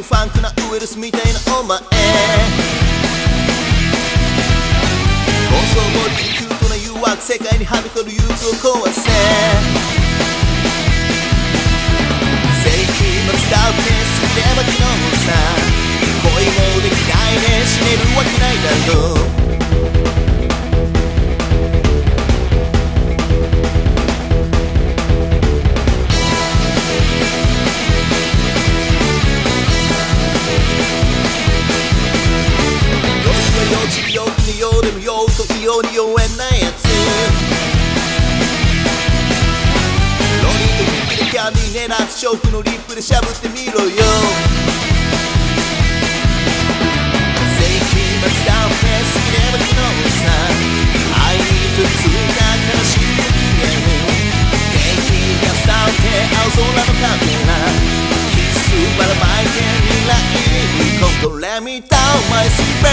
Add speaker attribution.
Speaker 1: ファンクなウイルスみたいなお前放送ボディキュートな誘惑世界にはびこる憂鬱を壊せ世紀末だって過ぎれば昨日さ恋もできないで死ねるわけないだろう陽気に陽でも陽と異様に妖艶なやつロニーとリップでキャンディー狙って娼婦のリップでしゃぶってみろよ世紀末だって過ぎれば昨日さ愛にとついた悲しみを消える元気が伝わって青空のカメラキスばらまいて未来にコントレミターマイスペ